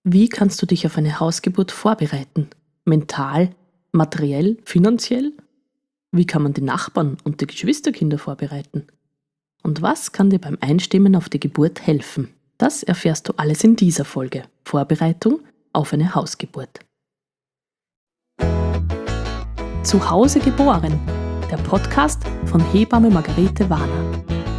Wie kannst du dich auf eine Hausgeburt vorbereiten? Mental, materiell, finanziell? Wie kann man die Nachbarn und die Geschwisterkinder vorbereiten? Und was kann dir beim Einstimmen auf die Geburt helfen? Das erfährst du alles in dieser Folge. Vorbereitung auf eine Hausgeburt. Zu Hause geboren. Der Podcast von Hebamme Margarete Warner.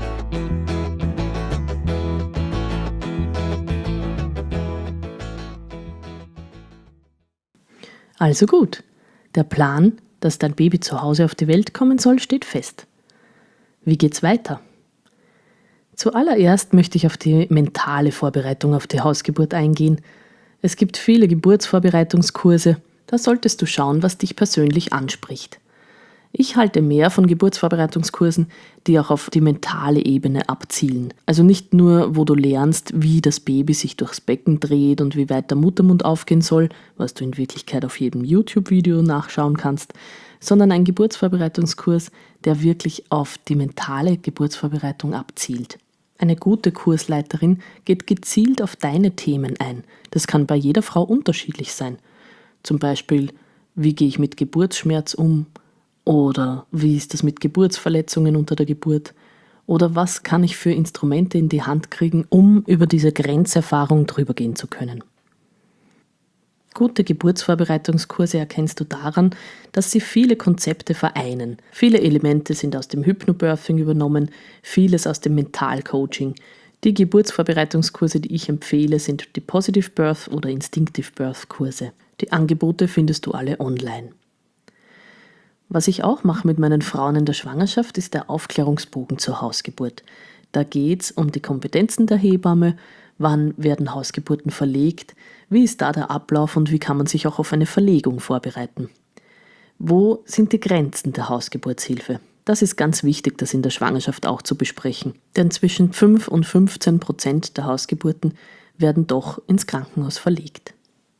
Also gut, der Plan, dass dein Baby zu Hause auf die Welt kommen soll, steht fest. Wie geht's weiter? Zuallererst möchte ich auf die mentale Vorbereitung auf die Hausgeburt eingehen. Es gibt viele Geburtsvorbereitungskurse, da solltest du schauen, was dich persönlich anspricht. Ich halte mehr von Geburtsvorbereitungskursen, die auch auf die mentale Ebene abzielen. Also nicht nur, wo du lernst, wie das Baby sich durchs Becken dreht und wie weit der Muttermund aufgehen soll, was du in Wirklichkeit auf jedem YouTube-Video nachschauen kannst, sondern ein Geburtsvorbereitungskurs, der wirklich auf die mentale Geburtsvorbereitung abzielt. Eine gute Kursleiterin geht gezielt auf deine Themen ein. Das kann bei jeder Frau unterschiedlich sein. Zum Beispiel, wie gehe ich mit Geburtsschmerz um? Oder wie ist das mit Geburtsverletzungen unter der Geburt? Oder was kann ich für Instrumente in die Hand kriegen, um über diese Grenzerfahrung drüber gehen zu können? Gute Geburtsvorbereitungskurse erkennst du daran, dass sie viele Konzepte vereinen. Viele Elemente sind aus dem Hypnobirthing übernommen, vieles aus dem Mentalcoaching. Die Geburtsvorbereitungskurse, die ich empfehle, sind die Positive Birth oder Instinctive Birth Kurse. Die Angebote findest du alle online. Was ich auch mache mit meinen Frauen in der Schwangerschaft, ist der Aufklärungsbogen zur Hausgeburt. Da geht es um die Kompetenzen der Hebamme, wann werden Hausgeburten verlegt, wie ist da der Ablauf und wie kann man sich auch auf eine Verlegung vorbereiten. Wo sind die Grenzen der Hausgeburtshilfe? Das ist ganz wichtig, das in der Schwangerschaft auch zu besprechen, denn zwischen 5 und 15% der Hausgeburten werden doch ins Krankenhaus verlegt.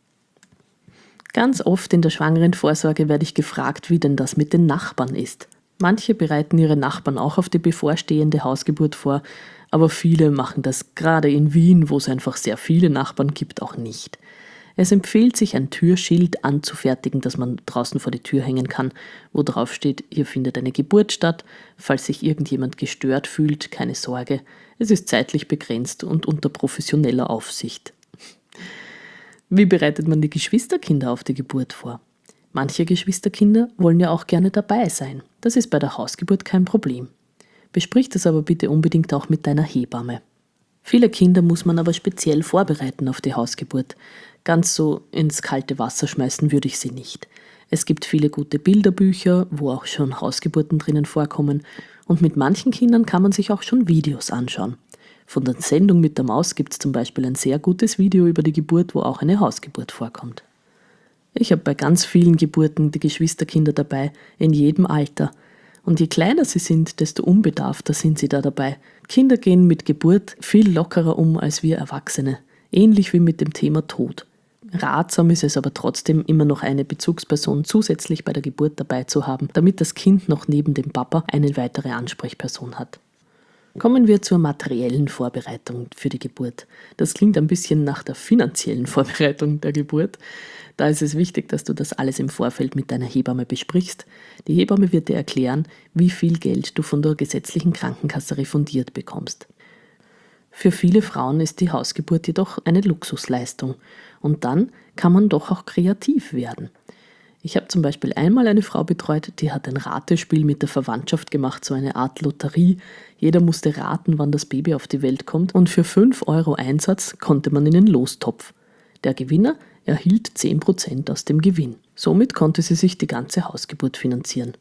Ganz oft in der Schwangerenvorsorge werde ich gefragt, wie denn das mit den Nachbarn ist. Manche bereiten ihre Nachbarn auch auf die bevorstehende Hausgeburt vor, aber viele machen das gerade in Wien, wo es einfach sehr viele Nachbarn gibt, auch nicht. Es empfiehlt sich, ein Türschild anzufertigen, das man draußen vor die Tür hängen kann, wo drauf steht, hier findet eine Geburt statt. Falls sich irgendjemand gestört fühlt, keine Sorge, es ist zeitlich begrenzt und unter professioneller Aufsicht. Wie bereitet man die Geschwisterkinder auf die Geburt vor? Manche Geschwisterkinder wollen ja auch gerne dabei sein. Das ist bei der Hausgeburt kein Problem. Besprich das aber bitte unbedingt auch mit deiner Hebamme. Viele Kinder muss man aber speziell vorbereiten auf die Hausgeburt. Ganz so ins kalte Wasser schmeißen würde ich sie nicht. Es gibt viele gute Bilderbücher, wo auch schon Hausgeburten drinnen vorkommen. Und mit manchen Kindern kann man sich auch schon Videos anschauen. Von der Sendung mit der Maus gibt es zum Beispiel ein sehr gutes Video über die Geburt, wo auch eine Hausgeburt vorkommt. Ich habe bei ganz vielen Geburten die Geschwisterkinder dabei, in jedem Alter. Und je kleiner sie sind, desto unbedarfter sind sie da dabei. Kinder gehen mit Geburt viel lockerer um als wir Erwachsene, ähnlich wie mit dem Thema Tod. Ratsam ist es aber trotzdem, immer noch eine Bezugsperson zusätzlich bei der Geburt dabei zu haben, damit das Kind noch neben dem Papa eine weitere Ansprechperson hat. Kommen wir zur materiellen Vorbereitung für die Geburt. Das klingt ein bisschen nach der finanziellen Vorbereitung der Geburt. Da ist es wichtig, dass du das alles im Vorfeld mit deiner Hebamme besprichst. Die Hebamme wird dir erklären, wie viel Geld du von der gesetzlichen Krankenkasse refundiert bekommst. Für viele Frauen ist die Hausgeburt jedoch eine Luxusleistung. Und dann kann man doch auch kreativ werden. Ich habe zum Beispiel einmal eine Frau betreut, die hat ein Ratespiel mit der Verwandtschaft gemacht, so eine Art Lotterie. Jeder musste raten, wann das Baby auf die Welt kommt und für 5 Euro Einsatz konnte man in den Lostopf. Der Gewinner erhielt 10% aus dem Gewinn. Somit konnte sie sich die ganze Hausgeburt finanzieren.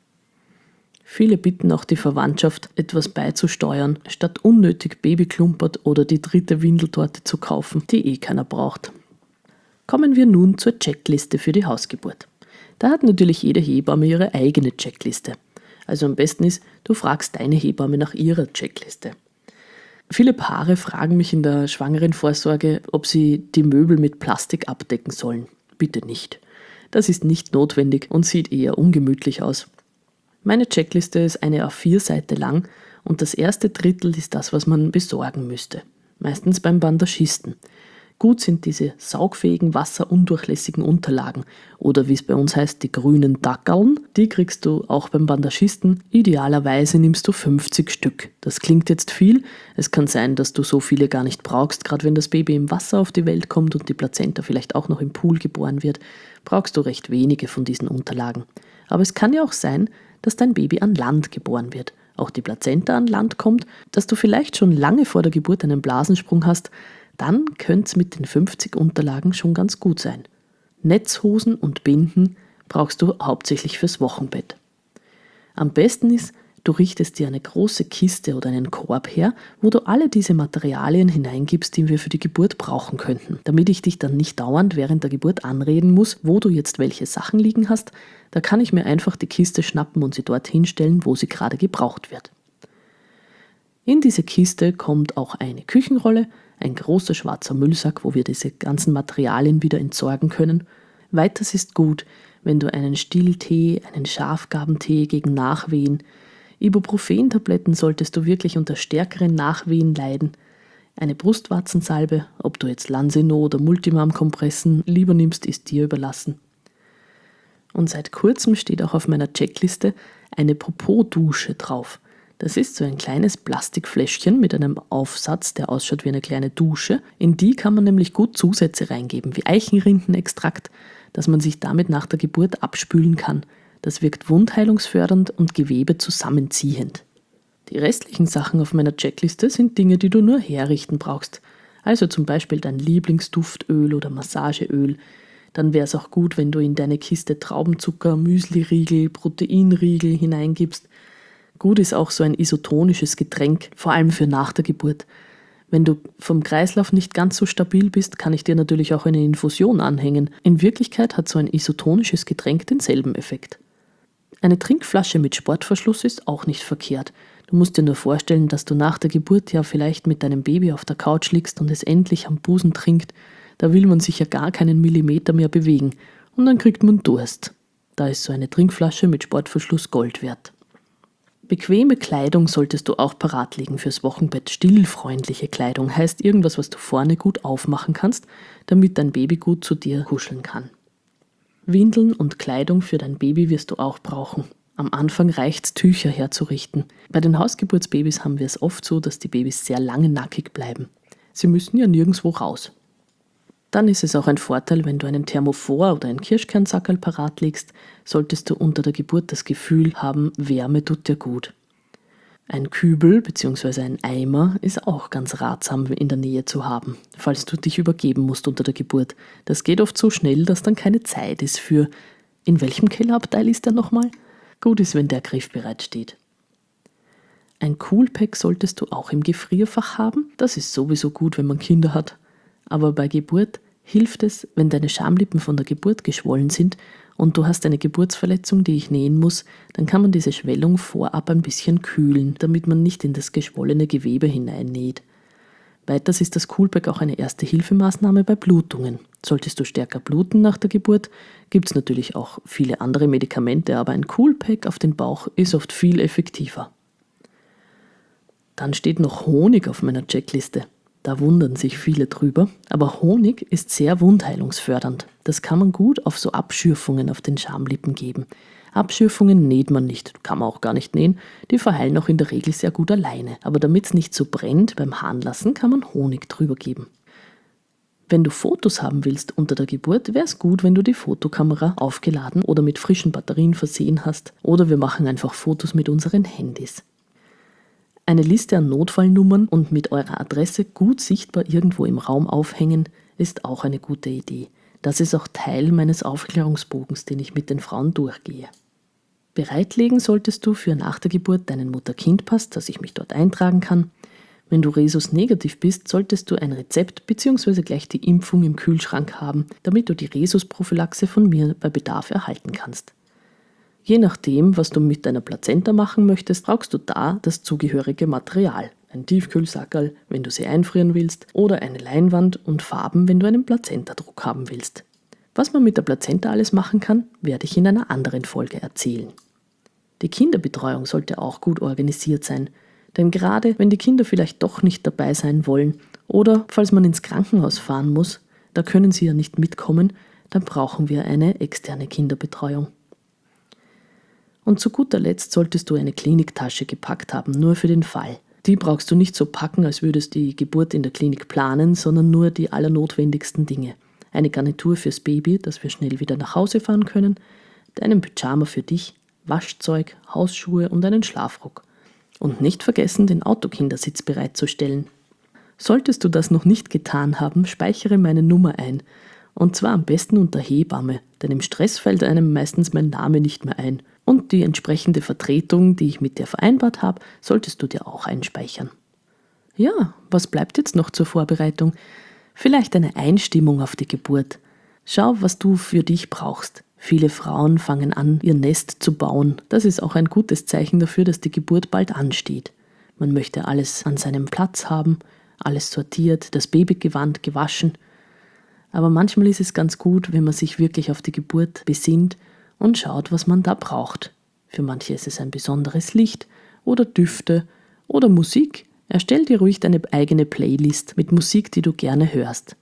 Viele bitten auch die Verwandtschaft, etwas beizusteuern, statt unnötig Babyklumpert oder die 3. Windeltorte zu kaufen, die keiner braucht. Kommen wir nun zur Checkliste für die Hausgeburt. Da hat natürlich jede Hebamme ihre eigene Checkliste. Also am besten ist, du fragst deine Hebamme nach ihrer Checkliste. Viele Paare fragen mich in der Schwangerenvorsorge, ob sie die Möbel mit Plastik abdecken sollen. Bitte nicht. Das ist nicht notwendig und sieht eher ungemütlich aus. Meine Checkliste ist eine A4-Seite lang und das erste Drittel ist das, was man besorgen müsste. Meistens beim Bandagisten. Gut sind diese saugfähigen, wasserundurchlässigen Unterlagen oder wie es bei uns heißt, die grünen Dackerln. Die kriegst du auch beim Bandagisten. Idealerweise nimmst du 50 Stück. Das klingt jetzt viel. Es kann sein, dass du so viele gar nicht brauchst. Gerade wenn das Baby im Wasser auf die Welt kommt und die Plazenta vielleicht auch noch im Pool geboren wird, brauchst du recht wenige von diesen Unterlagen. Aber es kann ja auch sein, dass dein Baby an Land geboren wird. Auch die Plazenta an Land kommt, dass du vielleicht schon lange vor der Geburt einen Blasensprung hast, dann könnte es mit den 50 Unterlagen schon ganz gut sein. Netzhosen und Binden brauchst du hauptsächlich fürs Wochenbett. Am besten ist, du richtest dir eine große Kiste oder einen Korb her, wo du alle diese Materialien hineingibst, die wir für die Geburt brauchen könnten. Damit ich dich dann nicht dauernd während der Geburt anreden muss, wo du jetzt welche Sachen liegen hast, da kann ich mir einfach die Kiste schnappen und sie dort hinstellen, wo sie gerade gebraucht wird. In diese Kiste kommt auch eine Küchenrolle, ein großer schwarzer Müllsack, wo wir diese ganzen Materialien wieder entsorgen können. Weiters ist gut, wenn du einen Stilltee, einen Schafgabentee gegen Nachwehen, Ibuprofen-Tabletten solltest du wirklich unter stärkeren Nachwehen leiden. Eine Brustwarzensalbe, ob du jetzt Lansino oder Multimam-Kompressen lieber nimmst, ist dir überlassen. Und seit kurzem steht auch auf meiner Checkliste eine Popo-Dusche drauf. Das ist so ein kleines Plastikfläschchen mit einem Aufsatz, der ausschaut wie eine kleine Dusche. In die kann man nämlich gut Zusätze reingeben, wie Eichenrindenextrakt, dass man sich damit nach der Geburt abspülen kann. Das wirkt wundheilungsfördernd und Gewebe zusammenziehend. Die restlichen Sachen auf meiner Checkliste sind Dinge, die du nur herrichten brauchst. Also zum Beispiel dein Lieblingsduftöl oder Massageöl. Dann wäre es auch gut, wenn du in deine Kiste Traubenzucker, Müsliriegel, Proteinriegel hineingibst. Gut ist auch so ein isotonisches Getränk, vor allem für nach der Geburt. Wenn du vom Kreislauf nicht ganz so stabil bist, kann ich dir natürlich auch eine Infusion anhängen. In Wirklichkeit hat so ein isotonisches Getränk denselben Effekt. Eine Trinkflasche mit Sportverschluss ist auch nicht verkehrt. Du musst dir nur vorstellen, dass du nach der Geburt ja vielleicht mit deinem Baby auf der Couch liegst und es endlich am Busen trinkt. Da will man sich ja gar keinen Millimeter mehr bewegen. Und dann kriegt man Durst. Da ist so eine Trinkflasche mit Sportverschluss Gold wert. Bequeme Kleidung solltest du auch parat legen fürs Wochenbett. Stillfreundliche Kleidung heißt irgendwas, was du vorne gut aufmachen kannst, damit dein Baby gut zu dir kuscheln kann. Windeln und Kleidung für dein Baby wirst du auch brauchen. Am Anfang reicht's, Tücher herzurichten. Bei den Hausgeburtsbabys haben wir es oft so, dass die Babys sehr lange nackig bleiben. Sie müssen ja nirgendwo raus. Dann ist es auch ein Vorteil, wenn du einen Thermophor oder einen Kirschkernsackerl parat legst, solltest du unter der Geburt das Gefühl haben, Wärme tut dir gut. Ein Kübel bzw. ein Eimer ist auch ganz ratsam in der Nähe zu haben, falls du dich übergeben musst unter der Geburt. Das geht oft so schnell, dass dann keine Zeit ist für, in welchem Kellerabteil ist der nochmal? Gut ist, wenn der griffbereit steht. Ein Coolpack solltest du auch im Gefrierfach haben. Das ist sowieso gut, wenn man Kinder hat. Aber bei Geburt hilft es, wenn deine Schamlippen von der Geburt geschwollen sind und du hast eine Geburtsverletzung, die ich nähen muss, dann kann man diese Schwellung vorab ein bisschen kühlen, damit man nicht in das geschwollene Gewebe hineinnäht. Weiters ist das Coolpack auch eine Erste-Hilfemaßnahme bei Blutungen. Solltest du stärker bluten nach der Geburt, gibt es natürlich auch viele andere Medikamente, aber ein Coolpack auf den Bauch ist oft viel effektiver. Dann steht noch Honig auf meiner Checkliste. Da wundern sich viele drüber, aber Honig ist sehr wundheilungsfördernd. Das kann man gut auf so Abschürfungen auf den Schamlippen geben. Abschürfungen näht man nicht, kann man auch gar nicht nähen, die verheilen auch in der Regel sehr gut alleine. Aber damit es nicht so brennt beim Haarlassen, kann man Honig drüber geben. Wenn du Fotos haben willst unter der Geburt, wäre es gut, wenn du die Fotokamera aufgeladen oder mit frischen Batterien versehen hast. Oder wir machen einfach Fotos mit unseren Handys. Eine Liste an Notfallnummern und mit eurer Adresse gut sichtbar irgendwo im Raum aufhängen, ist auch eine gute Idee. Das ist auch Teil meines Aufklärungsbogens, den ich mit den Frauen durchgehe. Bereitlegen solltest du für nach der Geburt deinen Mutter-Kind-Pass, dass ich mich dort eintragen kann. Wenn du Rhesus-negativ bist, solltest du ein Rezept bzw. gleich die Impfung im Kühlschrank haben, damit du die Rhesus-Prophylaxe von mir bei Bedarf erhalten kannst. Je nachdem, was du mit deiner Plazenta machen möchtest, brauchst du da das zugehörige Material. Ein Tiefkühlsackerl, wenn du sie einfrieren willst, oder eine Leinwand und Farben, wenn du einen Plazentadruck haben willst. Was man mit der Plazenta alles machen kann, werde ich in einer anderen Folge erzählen. Die Kinderbetreuung sollte auch gut organisiert sein, denn gerade wenn die Kinder vielleicht doch nicht dabei sein wollen Oder falls man ins Krankenhaus fahren muss, da können Sie ja nicht mitkommen, dann brauchen wir eine externe Kinderbetreuung. Und zu guter Letzt solltest du eine Kliniktasche gepackt haben, nur für den Fall. Die brauchst du nicht so packen, als würdest du die Geburt in der Klinik planen, sondern nur die allernotwendigsten Dinge. Eine Garnitur fürs Baby, dass wir schnell wieder nach Hause fahren können, einen Pyjama für dich, Waschzeug, Hausschuhe und einen Schlafrock. Und nicht vergessen, den Autokindersitz bereitzustellen. Solltest du das noch nicht getan haben, speichere meine Nummer ein. Und zwar am besten unter Hebamme, denn im Stress fällt einem meistens mein Name nicht mehr ein. Und die entsprechende Vertretung, die ich mit dir vereinbart habe, solltest du dir auch einspeichern. Ja, was bleibt jetzt noch zur Vorbereitung? Vielleicht eine Einstimmung auf die Geburt. Schau, was du für dich brauchst. Viele Frauen fangen an, ihr Nest zu bauen. Das ist auch ein gutes Zeichen dafür, dass die Geburt bald ansteht. Man möchte alles an seinem Platz haben, alles sortiert, das Babygewand gewaschen. Aber manchmal ist es ganz gut, wenn man sich wirklich auf die Geburt besinnt und schaut, was man da braucht. Für manche ist es ein besonderes Licht oder Düfte oder Musik. Erstell dir ruhig deine eigene Playlist mit Musik, die du gerne hörst.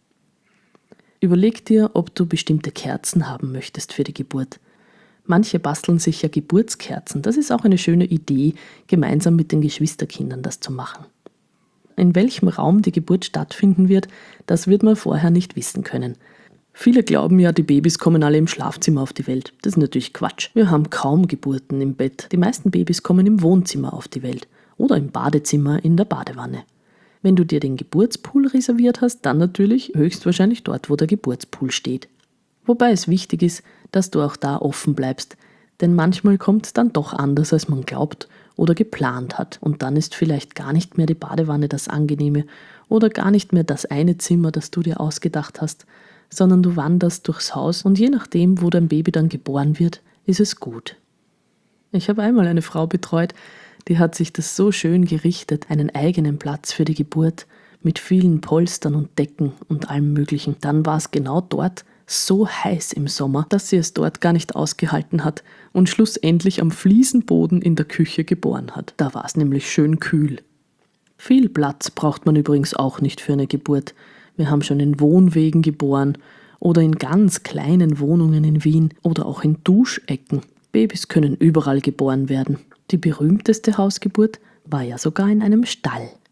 Überleg dir, ob du bestimmte Kerzen haben möchtest für die Geburt. Manche basteln sich ja Geburtskerzen. Das ist auch eine schöne Idee, gemeinsam mit den Geschwisterkindern das zu machen. In welchem Raum die Geburt stattfinden wird, das wird man vorher nicht wissen können. Viele glauben ja, die Babys kommen alle im Schlafzimmer auf die Welt. Das ist natürlich Quatsch. Wir haben kaum Geburten im Bett. Die meisten Babys kommen im Wohnzimmer auf die Welt oder im Badezimmer in der Badewanne. Wenn du dir den Geburtspool reserviert hast, dann natürlich höchstwahrscheinlich dort, wo der Geburtspool steht. Wobei es wichtig ist, dass du auch da offen bleibst, denn manchmal kommt es dann doch anders, als man glaubt oder geplant hat. Und dann ist vielleicht gar nicht mehr die Badewanne das Angenehme oder gar nicht mehr das eine Zimmer, das du dir ausgedacht hast, sondern du wanderst durchs Haus und je nachdem, wo dein Baby dann geboren wird, ist es gut. Ich habe einmal eine Frau betreut, die hat sich das so schön gerichtet, einen eigenen Platz für die Geburt mit vielen Polstern und Decken und allem Möglichen. Dann war es genau dort so heiß im Sommer, dass sie es dort gar nicht ausgehalten hat und schlussendlich am Fliesenboden in der Küche geboren hat. Da war es nämlich schön kühl. Viel Platz braucht man übrigens auch nicht für eine Geburt. Wir haben schon in Wohnwegen geboren oder in ganz kleinen Wohnungen in Wien oder auch in Duschecken. Babys können überall geboren werden. Die berühmteste Hausgeburt war ja sogar in einem Stall.